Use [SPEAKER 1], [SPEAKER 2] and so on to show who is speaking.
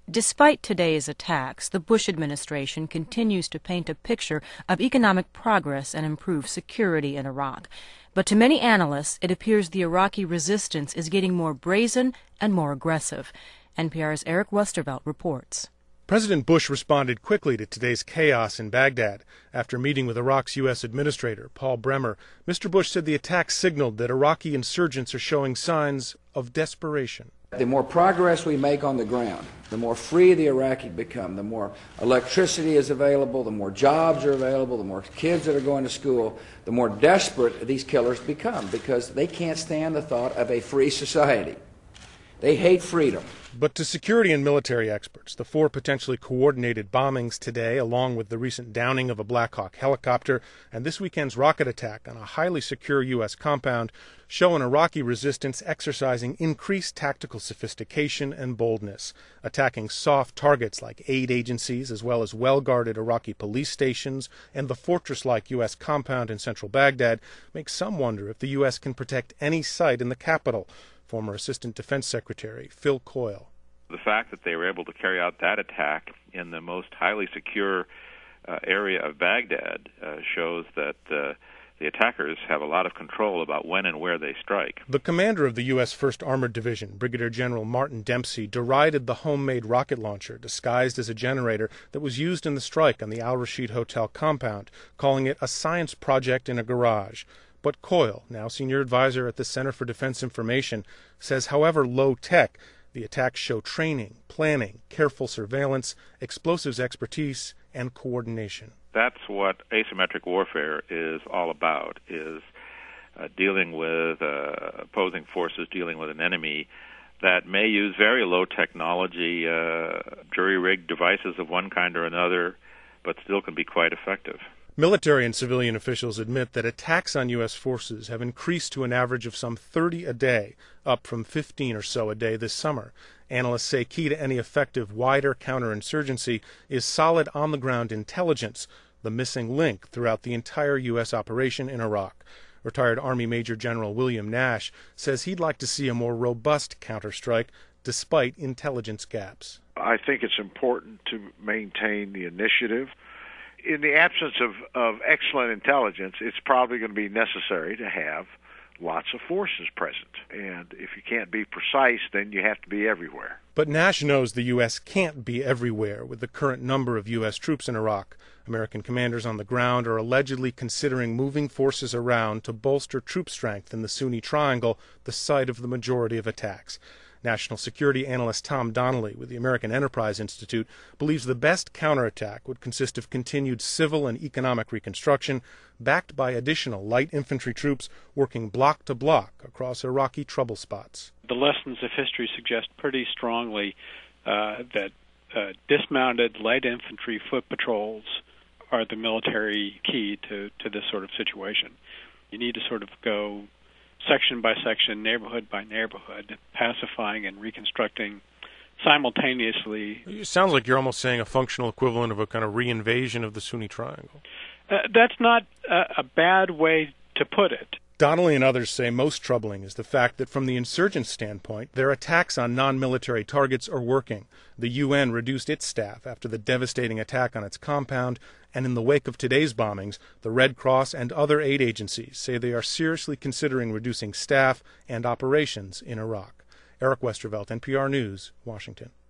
[SPEAKER 1] Despite today's attacks, the Bush administration continues to paint a picture of economic progress and improved security in Iraq. But to many analysts, it appears the Iraqi resistance is getting more brazen and more aggressive. NPR's Eric Westervelt reports.
[SPEAKER 2] President Bush responded quickly to today's chaos in Baghdad. After meeting with Iraq's U.S. Administrator, Paul Bremer, Mr. Bush said the attack signaled that Iraqi insurgents are showing signs of desperation.
[SPEAKER 3] The more progress we make on the ground, the more free the Iraqi become, the more electricity is available, the more jobs are available, the more kids that are going to school, the more desperate these killers become because they can't stand the thought of a free society. They hate freedom.
[SPEAKER 2] But to security and military experts, the 4 potentially coordinated bombings today, along with the recent downing of a Black Hawk helicopter and this weekend's rocket attack on a highly secure U.S. compound, show an Iraqi resistance exercising increased tactical sophistication and boldness, attacking soft targets like aid agencies as well as well-guarded Iraqi police stations, and the fortress-like U.S. compound in central Baghdad makes some wonder if the U.S. can protect any site in the capital. Former Assistant Defense Secretary Phil Coyle.
[SPEAKER 4] The fact that they were able to carry out that attack in the most highly secure area of Baghdad shows that the attackers have a lot of control about when and where they strike.
[SPEAKER 2] The commander of the U.S. 1st Armored Division, Brigadier General Martin Dempsey, derided the homemade rocket launcher disguised as a generator that was used in the strike on the Al Rashid Hotel compound, calling it a science project in a garage. But Coyle, now senior advisor at the Center for Defense Information, says however low-tech, the attacks show training, planning, careful surveillance, explosives expertise, and coordination.
[SPEAKER 4] That's what asymmetric warfare is all about, is dealing with opposing forces, dealing with an enemy that may use very low technology, jury-rigged devices of one kind or another, but still can be quite effective.
[SPEAKER 2] Military and civilian officials admit that attacks on U.S. forces have increased to an average of some 30 a day, up from 15 or so a day this summer. Analysts say key to any effective wider counterinsurgency is solid on-the-ground intelligence, the missing link throughout the entire U.S. operation in Iraq. Retired Army Major General William Nash says he'd like to see a more robust counterstrike despite intelligence gaps.
[SPEAKER 5] I think it's important to maintain the initiative. In the absence of excellent intelligence, it's probably going to be necessary to have lots of forces present. And if you can't be precise, then you have to be everywhere.
[SPEAKER 2] But Nash knows the U.S. can't be everywhere with the current number of U.S. troops in Iraq. American commanders on the ground are allegedly considering moving forces around to bolster troop strength in the Sunni Triangle, the site of the majority of attacks. National security analyst Tom Donnelly with the American Enterprise Institute believes the best counterattack would consist of continued civil and economic reconstruction, backed by additional light infantry troops working block to block across Iraqi trouble spots.
[SPEAKER 6] The lessons of history suggest pretty strongly that dismounted light infantry foot patrols are the military key to this sort of situation. You need to sort of go section by section, neighborhood by neighborhood, pacifying and reconstructing simultaneously.
[SPEAKER 2] It sounds like you're almost saying a functional equivalent of a kind of reinvasion of the Sunni Triangle.
[SPEAKER 6] That's not a bad way to put it.
[SPEAKER 2] Donnelly and others say most troubling is the fact that from the insurgent standpoint, their attacks on non-military targets are working. The UN reduced its staff after the devastating attack on its compound, and in the wake of today's bombings, the Red Cross and other aid agencies say they are seriously considering reducing staff and operations in Iraq. Eric Westervelt, NPR News, Washington.